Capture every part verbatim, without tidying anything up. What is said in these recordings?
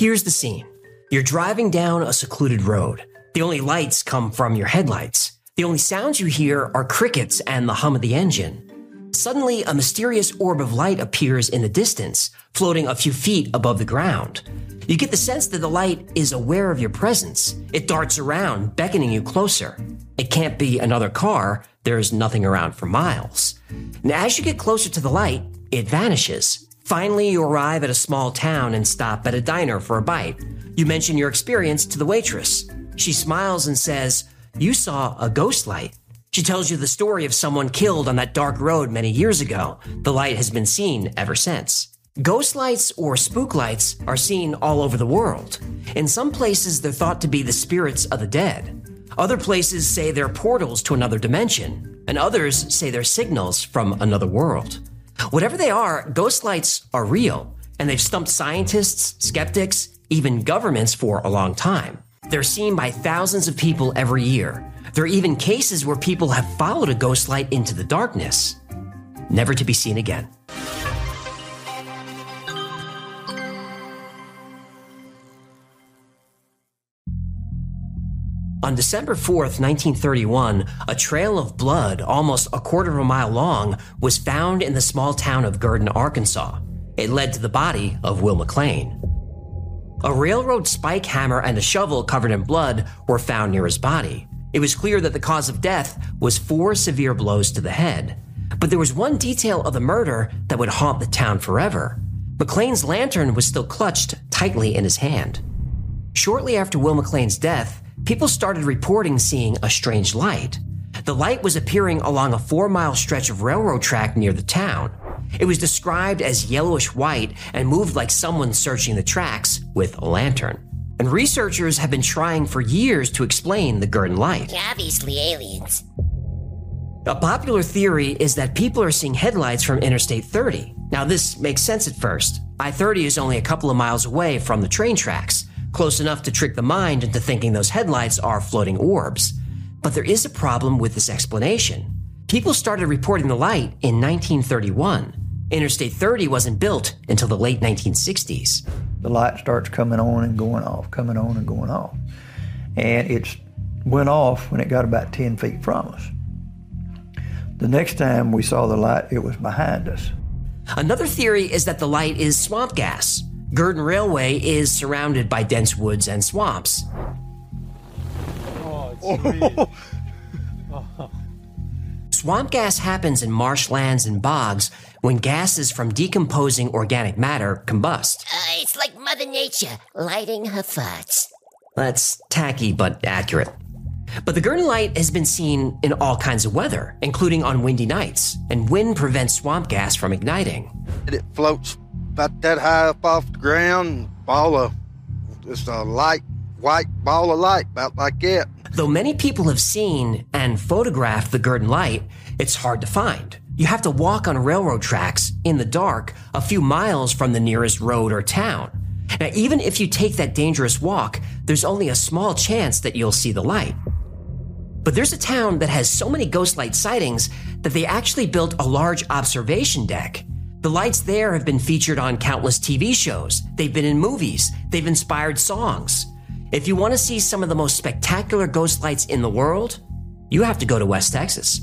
Here's the scene. You're driving down a secluded road. The only lights come from your headlights. The only sounds you hear are crickets and the hum of the engine. Suddenly, a mysterious orb of light appears in the distance, floating a few feet above the ground. You get the sense that the light is aware of your presence. It darts around, beckoning you closer. It can't be another car. There's nothing around for miles. And as you get closer to the light, it vanishes. Finally, you arrive at a small town and stop at a diner for a bite. You mention your experience to the waitress. She smiles and says, "You saw a ghost light." She tells you the story of someone killed on that dark road many years ago. The light has been seen ever since. Ghost lights or spook lights are seen all over the world. In some places, they're thought to be the spirits of the dead. Other places say they're portals to another dimension, and others say they're signals from another world. Whatever they are, ghost lights are real, and they've stumped scientists, skeptics, even governments for a long time. They're seen by thousands of people every year. There are even cases where people have followed a ghost light into the darkness, never to be seen again. On December fourth, nineteen thirty-one, a trail of blood almost a quarter of a mile long was found in the small town of Gurdon, Arkansas. It led to the body of Will McLean. A railroad spike hammer and a shovel covered in blood were found near his body. It was clear that the cause of death was four severe blows to the head. But there was one detail of the murder that would haunt the town forever. McLean's lantern was still clutched tightly in his hand. Shortly after Will McLean's death, people started reporting seeing a strange light. The light was appearing along a four-mile stretch of railroad track near the town. It was described as yellowish white and moved like someone searching the tracks with a lantern. And researchers have been trying for years to explain the Gurdon light. Obviously aliens. A popular theory is that people are seeing headlights from Interstate thirty. Now this makes sense at first. I thirty is only a couple of miles away from the train tracks, close enough to trick the mind into thinking those headlights are floating orbs. But there is a problem with this explanation. People started reporting the light in nineteen thirty-one. Interstate thirty wasn't built until the late nineteen sixties. The light starts coming on and going off, coming on and going off. And it went off when it got about ten feet from us. The next time we saw the light, it was behind us. Another theory is that the light is swamp gas. Gurdon Railway is surrounded by dense woods and swamps. Oh, it's oh. Swamp gas happens in marshlands and bogs when gases from decomposing organic matter combust. Uh, it's like Mother Nature lighting her farts. That's tacky but accurate. But the Gurdon light has been seen in all kinds of weather, including on windy nights, and wind prevents swamp gas from igniting. It floats about that high up off the ground, ball of, just a light, white ball of light, about like that. Though many people have seen and photographed the Gurdon light, it's hard to find. You have to walk on railroad tracks in the dark a few miles from the nearest road or town. Now, even if you take that dangerous walk, there's only a small chance that you'll see the light. But there's a town that has so many ghost light sightings that they actually built a large observation deck. The lights there have been featured on countless T V shows. They've been in movies. They've inspired songs. If you want to see some of the most spectacular ghost lights in the world, you have to go to West Texas.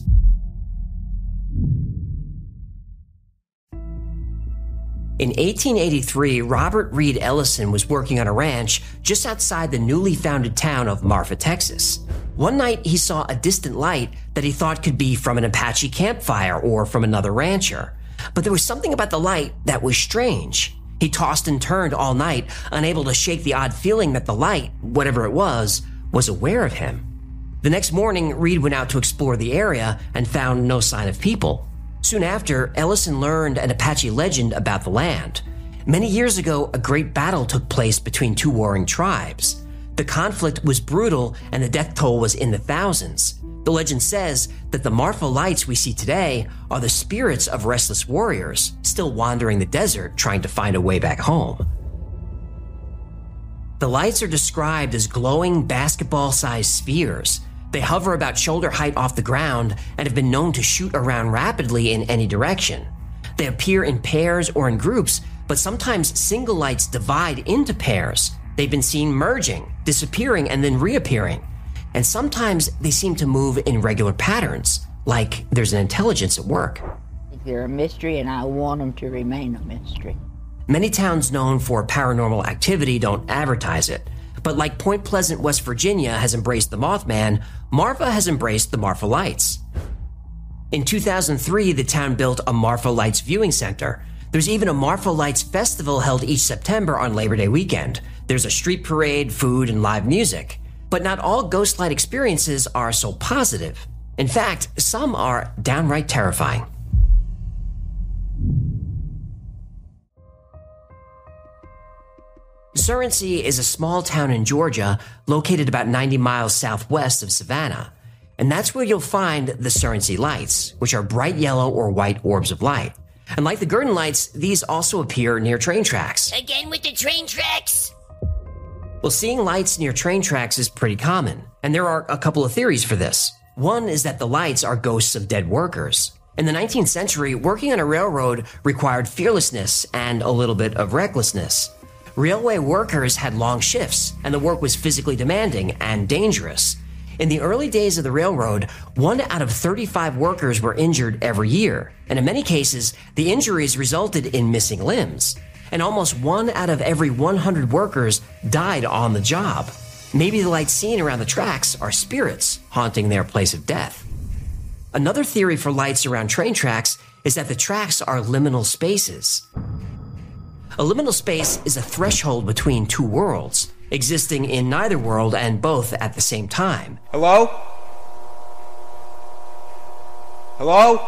In eighteen eighty-three, Robert Reed Ellison was working on a ranch just outside the newly founded town of Marfa, Texas. One night, he saw a distant light that he thought could be from an Apache campfire or from another rancher. But there was something about the light that was strange. He tossed and turned all night, unable to shake the odd feeling that the light, whatever it was, was aware of him. The next morning, Reed went out to explore the area and found no sign of people. Soon after, Ellison learned an Apache legend about the land. Many years ago, a great battle took place between two warring tribes. The conflict was brutal and the death toll was in the thousands. The legend says that the Marfa lights we see today are the spirits of restless warriors still wandering the desert trying to find a way back home. The lights are described as glowing basketball-sized spheres. They hover about shoulder height off the ground and have been known to shoot around rapidly in any direction. They appear in pairs or in groups, But sometimes single lights divide into pairs. They've been seen merging, disappearing, and then reappearing. And sometimes they seem to move in regular patterns, like there's an intelligence at work. They're a mystery, and I want them to remain a mystery. Many towns known for paranormal activity don't advertise it. But like Point Pleasant, West Virginia has embraced the Mothman, Marfa has embraced the Marfa Lights. In two thousand three, the town built a Marfa Lights viewing center. There's even a Marfa Lights festival held each September on Labor Day weekend. There's a street parade, food, and live music. But not all ghost light experiences are so positive. In fact, some are downright terrifying. Surrency is a small town in Georgia located about ninety miles southwest of Savannah. And that's where you'll find the Surrency Lights, which are bright yellow or white orbs of light. And like the Girton Lights, these also appear near train tracks. Again with the train tracks? Well, seeing lights near train tracks is pretty common, and there are a couple of theories for this. One is that the lights are ghosts of dead workers. In the nineteenth century, working on a railroad required fearlessness and a little bit of recklessness. Railway workers had long shifts, and the work was physically demanding and dangerous. In the early days of the railroad, one out of thirty-five workers were injured every year, and in many cases, the injuries resulted in missing limbs. And almost one out of every one hundred workers died on the job. Maybe the lights seen around the tracks are spirits haunting their place of death. Another theory for lights around train tracks is that the tracks are liminal spaces. A liminal space is a threshold between two worlds, existing in neither world and both at the same time. Hello? Hello?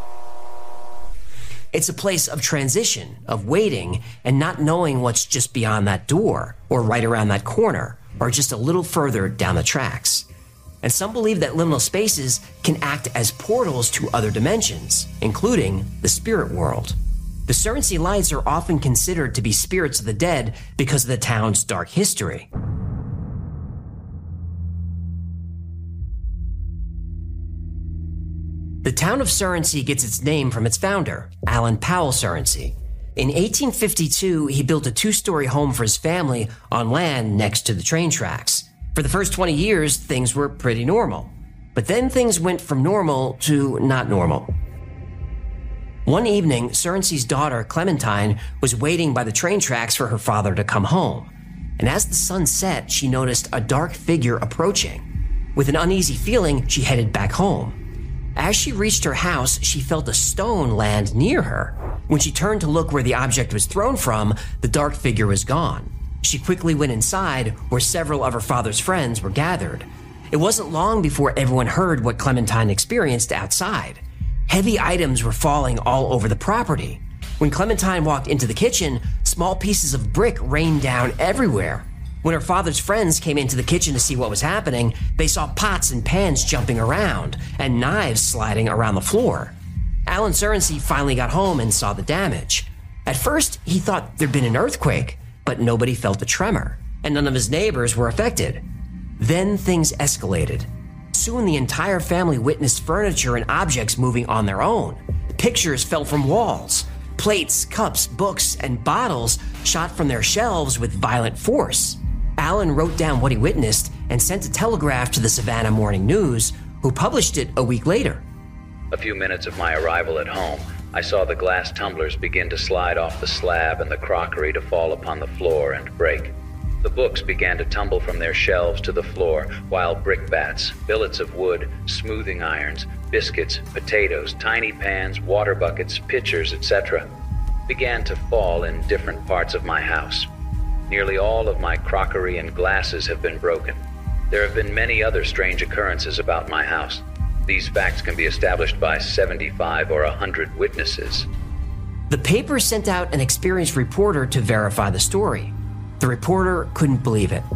It's a place of transition, of waiting, and not knowing what's just beyond that door, or right around that corner, or just a little further down the tracks. And some believe that liminal spaces can act as portals to other dimensions, including the spirit world. The Surrency Lights are often considered to be spirits of the dead because of the town's dark history. The town of Surrency gets its name from its founder, Alan Powell Surrency. In eighteen fifty-two, he built a two-story home for his family on land next to the train tracks. For the first twenty years, things were pretty normal. But then things went from normal to not normal. One evening, Surrency's daughter, Clementine, was waiting by the train tracks for her father to come home. And as the sun set, she noticed a dark figure approaching. With an uneasy feeling, she headed back home. As she reached her house, she felt a stone land near her. When she turned to look where the object was thrown from, the dark figure was gone. She quickly went inside, where several of her father's friends were gathered. It wasn't long before everyone heard what Clementine experienced outside. Heavy items were falling all over the property. When Clementine walked into the kitchen, small pieces of brick rained down everywhere. When her father's friends came into the kitchen to see what was happening, they saw pots and pans jumping around and knives sliding around the floor. Alan Surrency finally got home and saw the damage. At first, he thought there'd been an earthquake, but nobody felt a tremor, and none of his neighbors were affected. Then things escalated. Soon the entire family witnessed furniture and objects moving on their own. Pictures fell from walls. Plates, cups, books, and bottles shot from their shelves with violent force. Alan wrote down what he witnessed and sent a telegraph to the Savannah Morning News, who published it a week later. A few minutes of my arrival at home, I saw the glass tumblers begin to slide off the slab and the crockery to fall upon the floor and break. The books began to tumble from their shelves to the floor, while brickbats, billets of wood, smoothing irons, biscuits, potatoes, tiny pans, water buckets, pitchers, et cetera began to fall in different parts of my house. Nearly all of my crockery and glasses have been broken. There have been many other strange occurrences about my house. These facts can be established by seventy-five or one hundred witnesses. The paper sent out an experienced reporter to verify the story. The reporter couldn't believe it.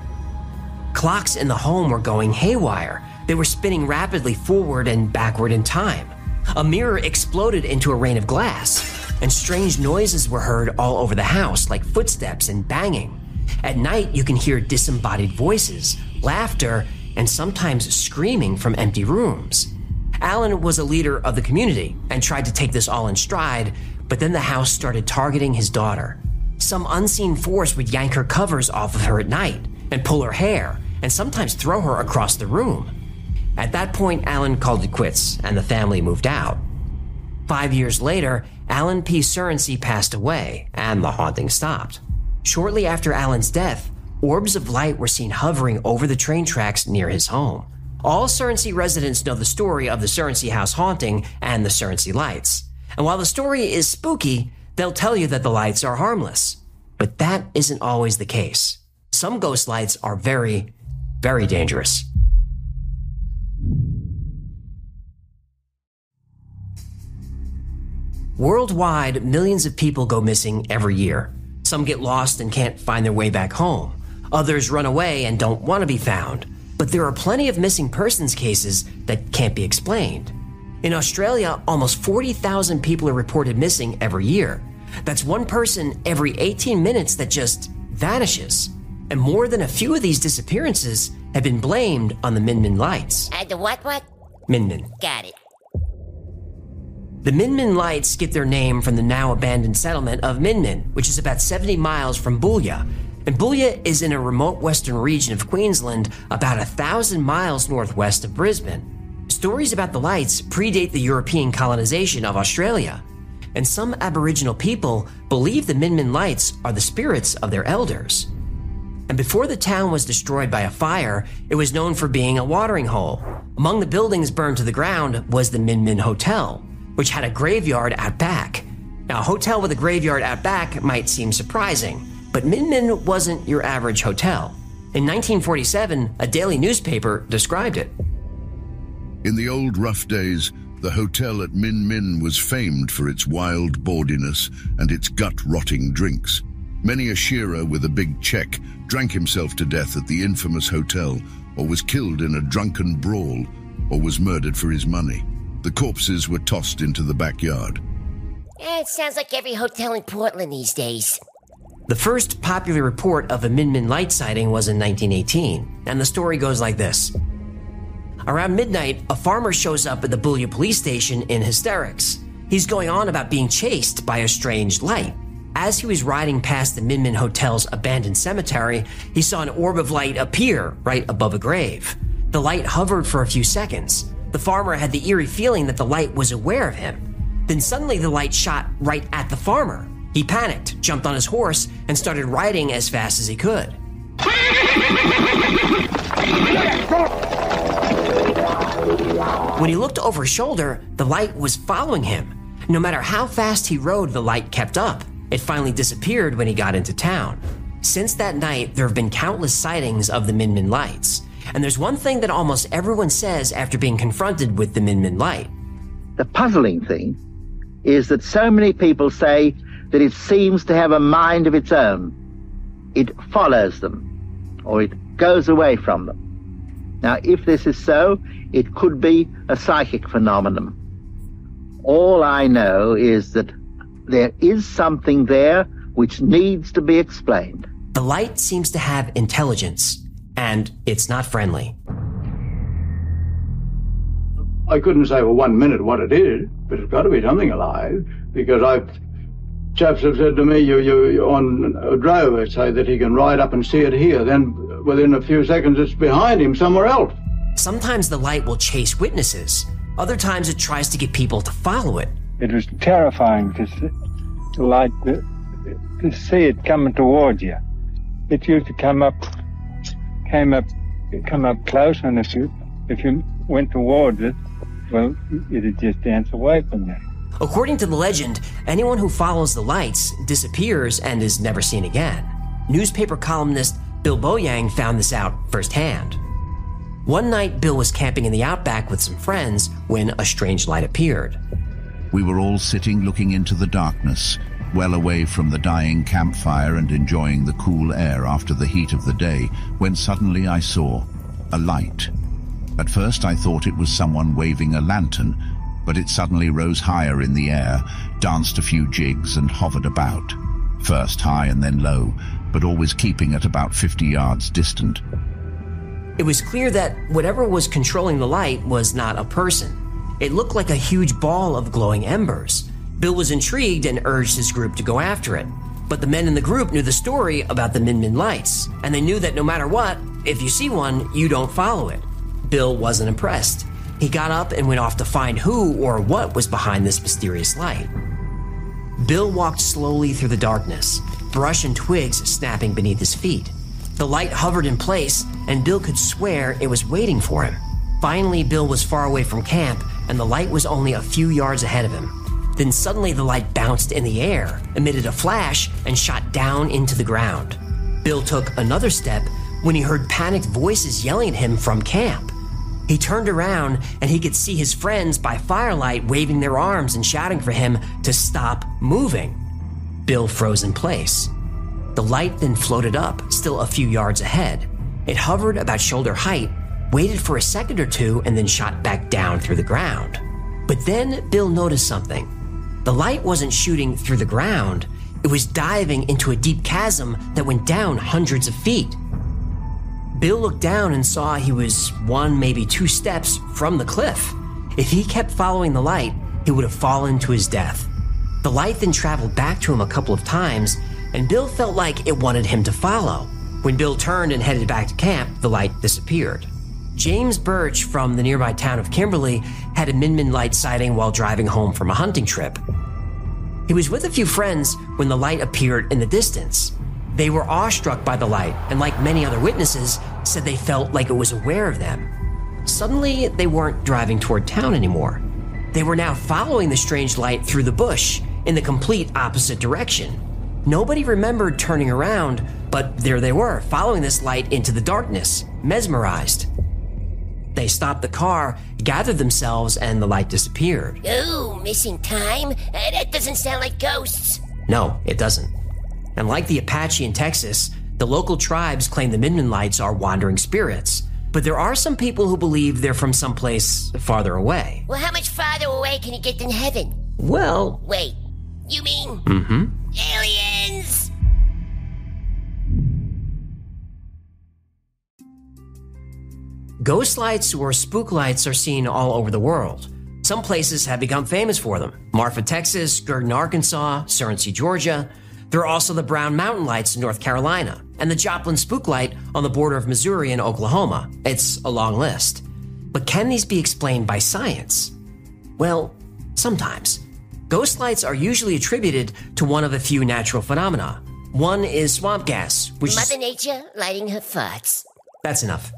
Clocks in the home were going haywire. They were spinning rapidly forward and backward in time. A mirror exploded into a rain of glass, and strange noises were heard all over the house, like footsteps and banging. At night, you can hear disembodied voices, laughter, and sometimes screaming from empty rooms. Alan was a leader of the community and tried to take this all in stride, But then the house started targeting his daughter. Some unseen force would yank her covers off of her at night and pull her hair and sometimes throw her across the room. At that point, Alan called it quits and the family moved out. Five years later, Alan P. Surrency passed away and the haunting stopped. Shortly after Alan's death, orbs of light were seen hovering over the train tracks near his home. All Surrency residents know the story of the Surrency house haunting and the Surrency lights. And while the story is spooky, they'll tell you that the lights are harmless. But that isn't always the case. Some ghost lights are very, very dangerous. Worldwide, millions of people go missing every year. Some get lost and can't find their way back home. Others run away and don't want to be found. But there are plenty of missing persons cases that can't be explained. In Australia, almost forty thousand people are reported missing every year. That's one person every eighteen minutes that just vanishes. And more than a few of these disappearances have been blamed on the Min Min lights. Uh, the what what? Min Min. Got it. The Min Min lights get their name from the now abandoned settlement of Min Min, which is about seventy miles from Boolia. And Boolia is in a remote western region of Queensland, about a thousand miles northwest of Brisbane. Stories about the lights predate the European colonization of Australia. And some Aboriginal people believe the Min Min lights are the spirits of their elders. And before the town was destroyed by a fire, it was known for being a watering hole. Among the buildings burned to the ground was the Min Min Hotel, which had a graveyard out back. Now, a hotel with a graveyard out back might seem surprising, but Min Min wasn't your average hotel. In nineteen forty-seven, a daily newspaper described it. In the old rough days, the hotel at Min Min was famed for its wild bawdiness and its gut-rotting drinks. Many a shearer with a big cheque drank himself to death at the infamous hotel, or was killed in a drunken brawl, or was murdered for his money. The corpses were tossed into the backyard. Eh, it sounds like every hotel in Portland these days. The first popular report of a Min Min light sighting was in nineteen eighteen, and the story goes like this. Around midnight, a farmer shows up at the Boolia police station in hysterics. He's going on about being chased by a strange light. As he was riding past the Min Min Hotel's abandoned cemetery, he saw an orb of light appear right above a grave. The light hovered for a few seconds. The farmer had the eerie feeling that the light was aware of him. Then suddenly the light shot right at the farmer. He panicked, jumped on his horse, and started riding as fast as he could. When he looked over his shoulder, the light was following him. No matter how fast he rode, the light kept up. It finally disappeared when he got into town. Since that night, there have been countless sightings of the Min Min lights. And there's one thing that almost everyone says after being confronted with the Min Min light. The puzzling thing is that so many people say that it seems to have a mind of its own. It follows them, or it goes away from them. Now, if this is so, it could be a psychic phenomenon. All I know is that there is something there which needs to be explained. The light seems to have intelligence, and it's not friendly. I couldn't say for one minute what it is, but it's got to be something alive, because I've chaps have said to me, you, you, you on a drover, say that he can ride up and see it here, then within a few seconds it's behind him somewhere else. Sometimes the light will chase witnesses. Other times it tries to get people to follow it. It was terrifying to see, to like to, to see it coming towards you. It used to come up, came up, come up close, and if you if you went towards it, well, it'd just dance away from you. According to the legend, anyone who follows the lights disappears and is never seen again. Newspaper columnist Bill Boyang found this out firsthand. One night, Bill was camping in the outback with some friends when a strange light appeared. We were all sitting looking into the darkness, well away from the dying campfire and enjoying the cool air after the heat of the day, when suddenly I saw a light. At first I thought it was someone waving a lantern, but it suddenly rose higher in the air, danced a few jigs and hovered about, first high and then low, but always keeping at about fifty yards distant. It was clear that whatever was controlling the light was not a person. It looked like a huge ball of glowing embers. Bill was intrigued and urged his group to go after it. But the men in the group knew the story about the Min Min lights, and they knew that no matter what, if you see one, you don't follow it. Bill wasn't impressed. He got up and went off to find who or what was behind this mysterious light. Bill walked slowly through the darkness, brush and twigs snapping beneath his feet. The light hovered in place, and Bill could swear it was waiting for him. Finally, Bill was far away from camp, and the light was only a few yards ahead of him. Then suddenly the light bounced in the air, emitted a flash, and shot down into the ground. Bill took another step when he heard panicked voices yelling at him from camp. He turned around and he could see his friends by firelight waving their arms and shouting for him to stop moving. Bill froze in place. The light then floated up, still a few yards ahead. It hovered about shoulder height, waited for a second or two, and then shot back down through the ground. But then Bill noticed something. The light wasn't shooting through the ground. It was diving into a deep chasm that went down hundreds of feet. Bill looked down and saw he was one, maybe two steps from the cliff. If he kept following the light, he would have fallen to his death. The light then traveled back to him a couple of times, and Bill felt like it wanted him to follow. When Bill turned and headed back to camp, the light disappeared. James Birch from the nearby town of Kimberly had a Min Min light sighting while driving home from a hunting trip. He was with a few friends when the light appeared in the distance. They were awestruck by the light, and like many other witnesses, said they felt like it was aware of them. Suddenly, they weren't driving toward town anymore. They were now following the strange light through the bush in the complete opposite direction. Nobody remembered turning around, but there they were, following this light into the darkness, mesmerized. They stopped the car, gathered themselves, and the light disappeared. Oh, missing time? Uh, that doesn't sound like ghosts. No, it doesn't. And like the Apache in Texas, the local tribes claim the Min Min lights are wandering spirits. But there are some people who believe they're from someplace farther away. Well, how much farther away can you get than heaven? Well... Wait, you mean... Mm-hmm. Aliens! Ghost lights or spook lights are seen all over the world. Some places have become famous for them. Marfa, Texas, Girton, Arkansas, Surrey, Georgia. There are also the Brown Mountain Lights in North Carolina and the Joplin Spook Light on the border of Missouri and Oklahoma. It's a long list. But can these be explained by science? Well, sometimes. Ghost lights are usually attributed to one of a few natural phenomena. One is swamp gas, which Mother is... Nature lighting her farts. That's enough.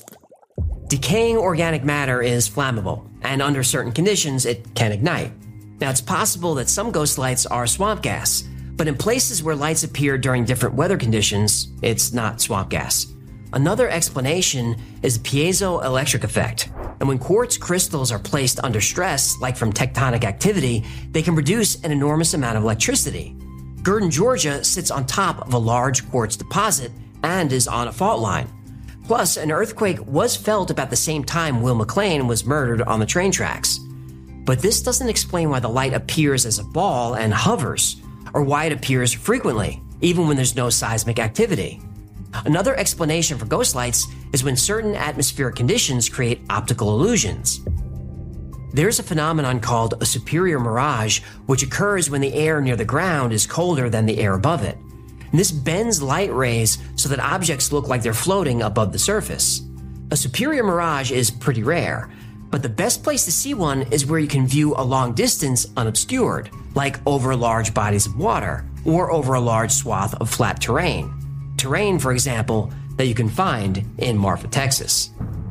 Decaying organic matter is flammable, and under certain conditions, it can ignite. Now, it's possible that some ghost lights are swamp gas, but in places where lights appear during different weather conditions, it's not swamp gas. Another explanation is the piezoelectric effect, and when quartz crystals are placed under stress, like from tectonic activity, they can produce an enormous amount of electricity. Girton, Georgia sits on top of a large quartz deposit and is on a fault line. Plus, an earthquake was felt about the same time Will McLean was murdered on the train tracks. But this doesn't explain why the light appears as a ball and hovers, or why it appears frequently, even when there's no seismic activity. Another explanation for ghost lights is when certain atmospheric conditions create optical illusions. There's a phenomenon called a superior mirage, which occurs when the air near the ground is colder than the air above it. And this bends light rays so that objects look like they're floating above the surface. A superior mirage is pretty rare, but the best place to see one is where you can view a long distance unobscured, like over large bodies of water or over a large swath of flat terrain. Terrain, for example, that you can find in Marfa, Texas.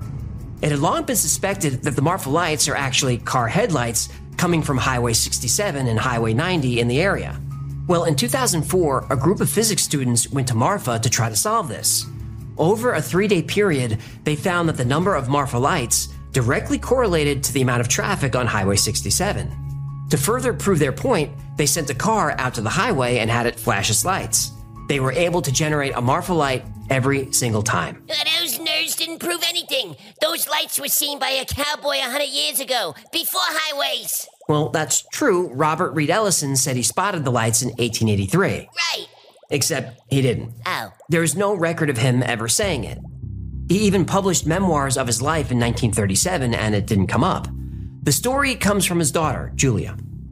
It had long been suspected that the Marfa lights are actually car headlights coming from Highway sixty-seven and Highway ninety in the area. Well, in two thousand four, a group of physics students went to Marfa to try to solve this. Over a three-day period, they found that the number of Marfa lights directly correlated to the amount of traffic on Highway sixty-seven. To further prove their point, they sent a car out to the highway and had it flash its lights. They were able to generate a Marfa light every single time. Uh, those nerds didn't prove anything. Those lights were seen by a cowboy a hundred years ago, before highways. Well, that's true. Robert Reed Ellison said he spotted the lights in eighteen eighty-three. Right. Except he didn't. Oh. There is no record of him ever saying it. He even published memoirs of his life in nineteen thirty-seven, and it didn't come up. The story comes from his daughter, Julia.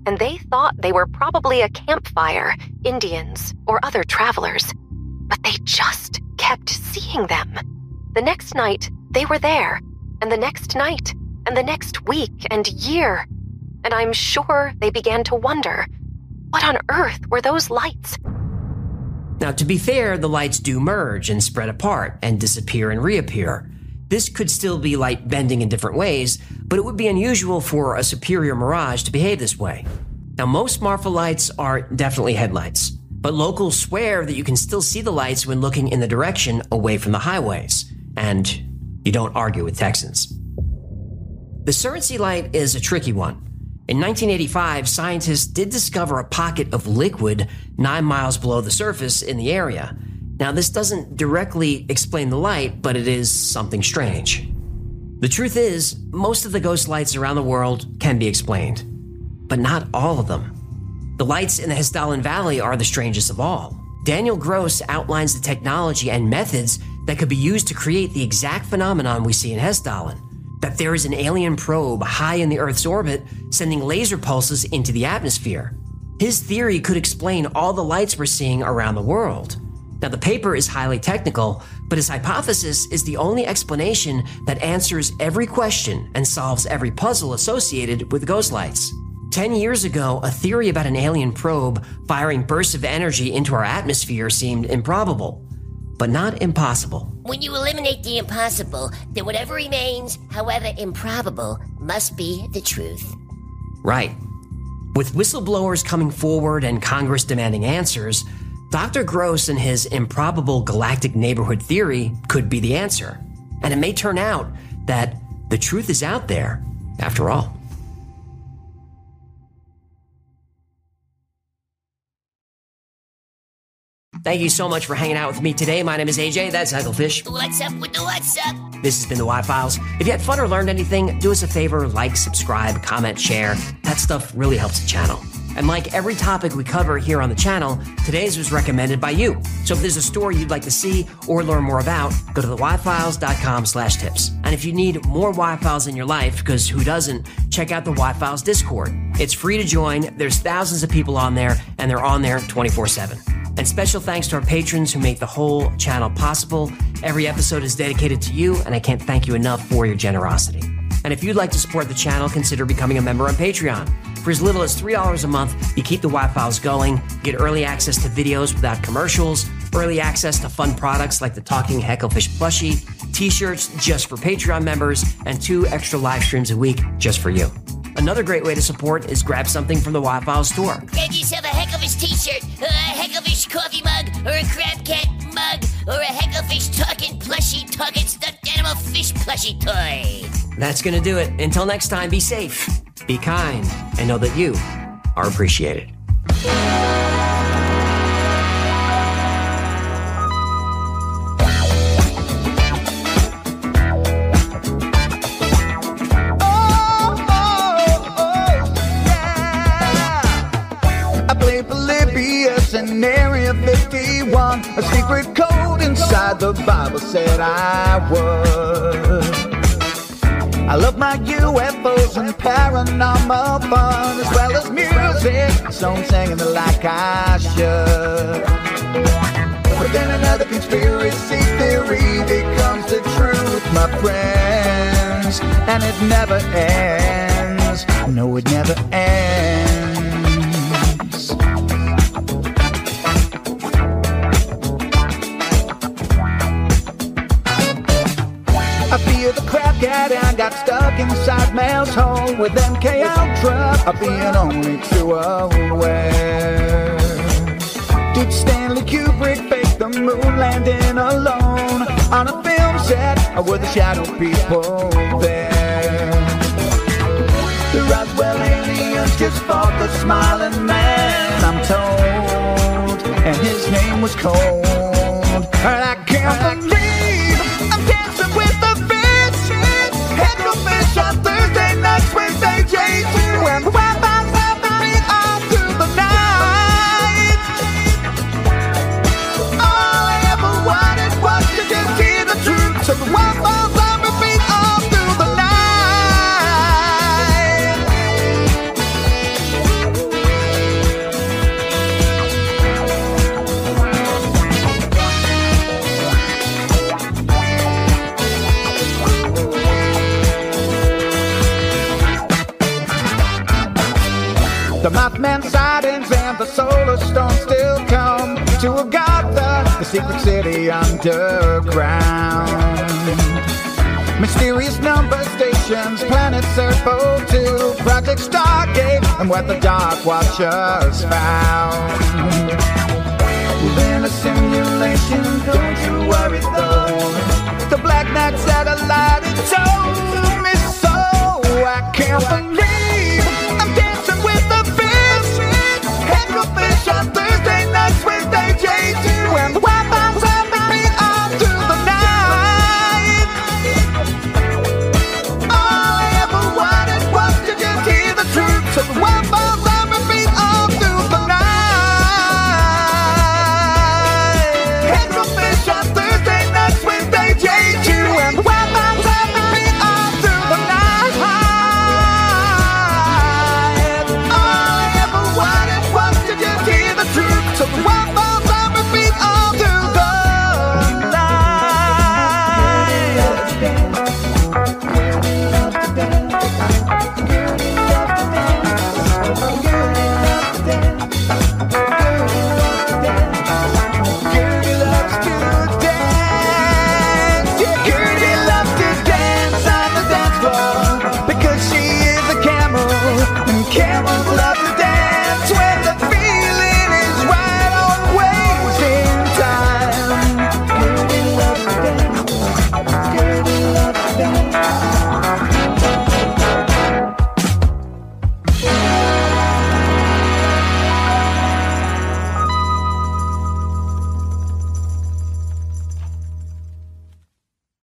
and they thought they were probably a campfire, Indians, or other travelers. But they just kept seeing them. The next night, they were there, and the next night, and the next week and year. And I'm sure they began to wonder, what on earth were those lights? Now, to be fair, the lights do merge and spread apart and disappear and reappear. This could still be light bending in different ways, but it would be unusual for a superior mirage to behave this way. Now, most Marfa lights are definitely headlights, but locals swear that you can still see the lights when looking in the direction away from the highways, and you don't argue with Texans. The Surrency light is a tricky one. In nineteen eighty-five, scientists did discover a pocket of liquid nine miles below the surface in the area. Now, this doesn't directly explain the light, but it is something strange. The truth is, most of the ghost lights around the world can be explained, but not all of them. The lights in the Hessdalen Valley are the strangest of all. Daniel Gross outlines the technology and methods that could be used to create the exact phenomenon we see in Hessdalen. That there is an alien probe high in the Earth's orbit sending laser pulses into the atmosphere. His theory could explain all the lights we're seeing around the world. Now, the paper is highly technical, but his hypothesis is the only explanation that answers every question and solves every puzzle associated with ghost lights. Ten years ago, a theory about an alien probe firing bursts of energy into our atmosphere seemed improbable, but not impossible. When you eliminate the impossible, then whatever remains, however improbable, must be the truth. Right. With whistleblowers coming forward and Congress demanding answers, Doctor Gross and his improbable galactic neighborhood theory could be the answer. And it may turn out that the truth is out there, after all. Thank you so much for hanging out with me today. My name is A J. That's Hecklefish. What's up with the what's up? This has been the Y-Files. If you had fun or learned anything, do us a favor, like, subscribe, comment, share. That stuff really helps the channel. And like every topic we cover here on the channel, today's was recommended by you. So if there's a story you'd like to see or learn more about, go to the y files dot com slash tips. And if you need more Y-Files in your life, because who doesn't, check out the Y-Files Discord. It's free to join. There's thousands of people on there, and they're on there twenty-four seven. And special thanks to our patrons who make the whole channel possible. Every episode is dedicated to you, and I can't thank you enough for your generosity. And if you'd like to support the channel, consider becoming a member on Patreon. For as little as three dollars a month, you keep the Y-Files going, get early access to videos without commercials, early access to fun products like the Talking Hecklefish plushie, t-shirts just for Patreon members, and two extra live streams a week just for you. Another great way to support is grab something from the Y-Files store. Grab yourself a Hecklefish t-shirt, or a Hecklefish coffee mug, or a Crab Cat mug, or a Hecklefish talking plushie, talking stuffed animal fish plushie toy. That's gonna do it. Until next time, be safe, be kind, and know that you are appreciated. In Area fifty-one, a secret code inside the Bible said I would. I love my U F Os and paranormal fun, as well as music, so I'm singing it like I should. But then another conspiracy theory becomes the truth, my friends, and it never ends. No, it never ends. I fear the crab cat and got stuck inside Mel's hole with M K Ultra of being only too aware. Did Stanley Kubrick fake the moon landing alone on a film set, or were the shadow people there? The Roswell aliens just fought the smiling man, I'm told, and his name was Cold. And I can't believe I'm dancing with the Hecklefish on Thursday nights with A J two, and the Wi-Fi's have been all through the night. All I ever wanted was to just hear the truth, so the Wi-Fi's have been all through the night. Solar storms still come to Agartha, the secret city underground. Mysterious number stations, planet Serpo two, Project Stargate, and what the Dark Watchers found. Within a simulation